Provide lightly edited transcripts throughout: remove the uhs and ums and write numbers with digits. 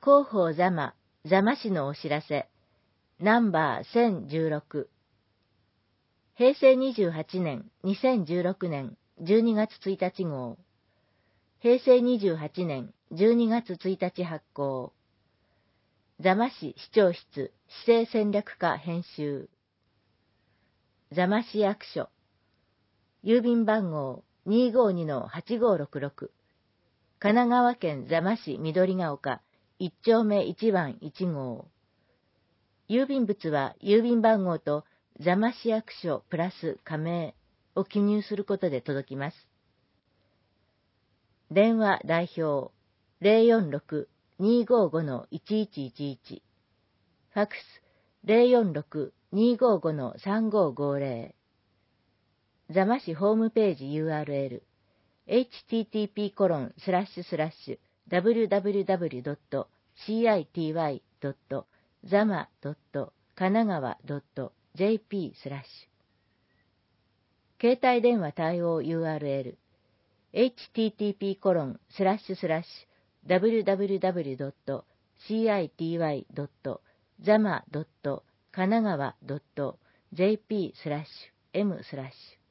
広報座間市のお知らせ、ナンバー1016。平成28年、2016年12月1日号。平成28年12月1日発行。座間市市長室市政戦略課編集。座間市役所。郵便番号252-8566。神奈川県座間市緑ヶ丘1丁目1番1号。郵便物は郵便番号と座間市役所プラス加盟を記入することで届きます。電話代表 046-255-1111。ファックス 046-255-3550。座間市ホームページ URL http://www.city.zama.kanagawa.jp/ 携帯電話対応 URL http://www.city.zama.kanagawa.jp/m/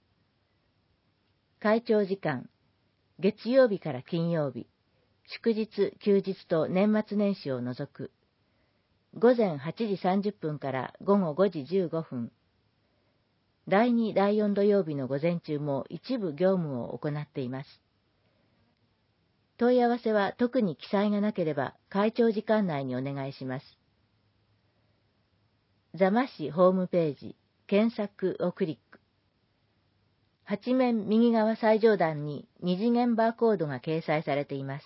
会長時間月曜日から金曜日、祝日、休日と年末年始を除く。午前8時30分から午後5時15分。第2、第4土曜日の午前中も一部業務を行っています。問い合わせは特に記載がなければ会長時間内にお願いします。座間市ホームページ、検索をクリック。8面右側最上段に二次元バーコードが掲載されています。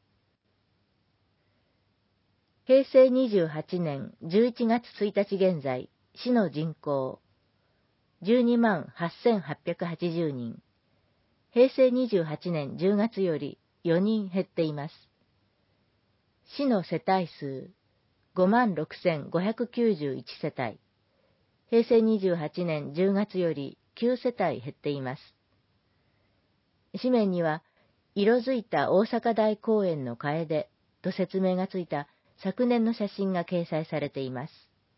平成28年11月1日現在、市の人口128,880人。平成28年10月より4人減っています。市の世帯数56,591世帯。平成28年10月より9世帯減っています。紙面には、色づいた大阪大公園の楓と説明がついた昨年の写真が掲載されています。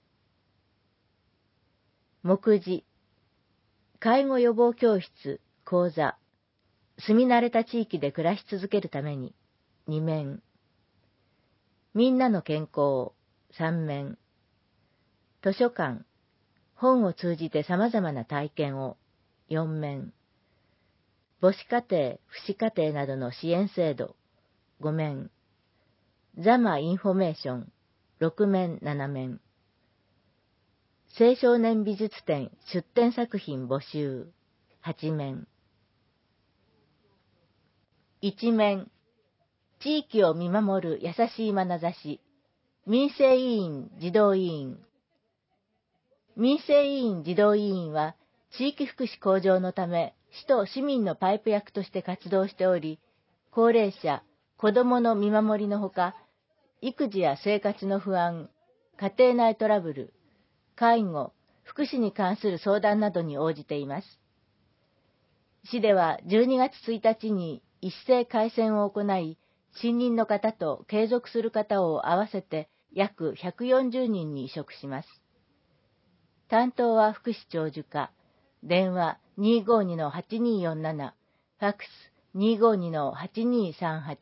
目次、介護予防教室、講座、住み慣れた地域で暮らし続けるために、2面。みんなの健康、3面。図書館、本を通じて様々な体験を、4面。母子家庭、父子家庭などの支援制度、5面。座間インフォメーション、6面、7面。青少年美術展出展作品募集、8面。1面。地域を見守る優しい眼差し、民生委員児童委員。民生委員児童委員は、地域福祉向上のため、市と市民のパイプ役として活動しており、高齢者、子どもの見守りのほか、育児や生活の不安、家庭内トラブル、介護、福祉に関する相談などに応じています。市では12月1日に一斉改選を行い、新任の方と継続する方を合わせて約140人に委嘱します。担当は福祉長寿課、電話 252-8247、ファックス 252-8238。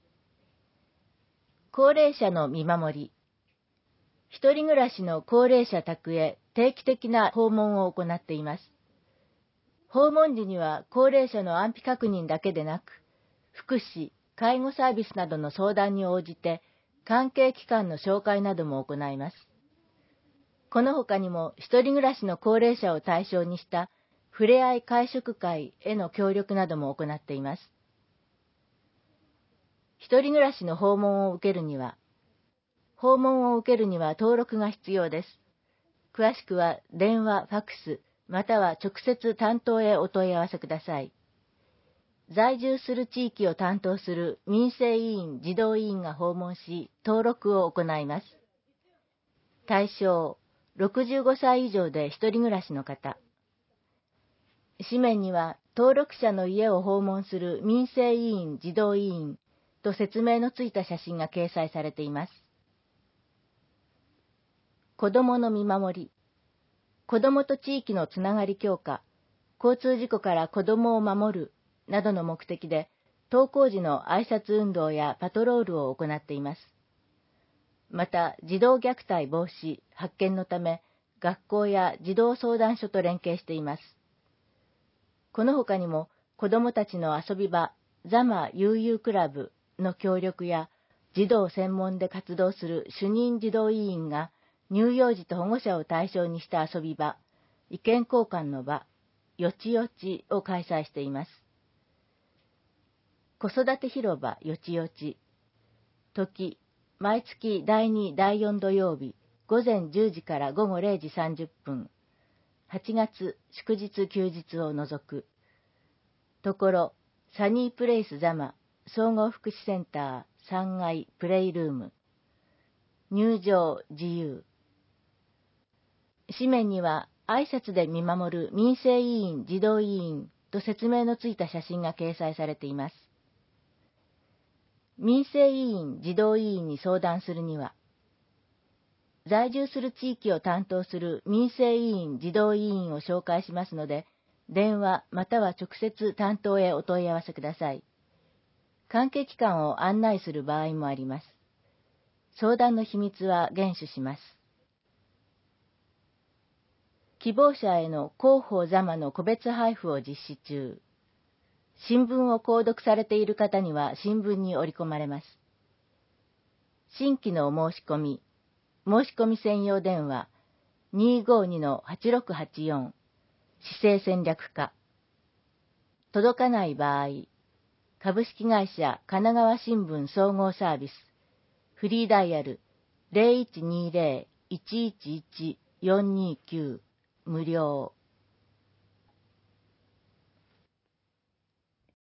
高齢者の見守り。一人暮らしの高齢者宅へ定期的な訪問を行っています。訪問時には高齢者の安否確認だけでなく、福祉、介護サービスなどの相談に応じて、関係機関の紹介なども行います。この他にも、一人暮らしの高齢者を対象にしたふれあい会食会への協力なども行っています。一人暮らしの訪問を受けるには登録が必要です。詳しくは電話、ファックス、または直接担当へお問い合わせください。在住する地域を担当する民生委員、児童委員が訪問し、登録を行います。対象、65歳以上で一人暮らしの方。紙面には、登録者の家を訪問する民生委員、児童委員と説明のついた写真が掲載されています。子どもの見守り、子どもと地域のつながり強化、交通事故から子どもを守るなどの目的で、登校時の挨拶運動やパトロールを行っています。また、児童虐待防止・発見のため、学校や児童相談所と連携しています。この他にも、子どもたちの遊び場、座間悠々クラブの協力や、児童専門で活動する主任児童委員が、乳幼児と保護者を対象にした遊び場、意見交換の場、よちよちを開催しています。子育て広場よちよち。時、毎月第2、第4土曜日、午前10時から午後0時30分。8月、祝日休日を除く。ところ、サニープレイス座間、総合福祉センター3階プレイルーム。入場自由。紙面には、挨拶で見守る民生委員児童委員と説明のついた写真が掲載されています。民生委員児童委員に相談するには、在住する地域を担当する民生委員児童委員を紹介しますので、電話または直接担当へお問い合わせください。関係機関を案内する場合もあります。相談の秘密は厳守します。希望者への広報座間の個別配布を実施中。新聞を購読されている方には新聞に織り込まれます。新規のお申し込み、申し込み専用電話 252-8684 市政戦略課。届かない場合、株式会社神奈川新聞総合サービス、フリーダイヤル 0120-111-429 無料。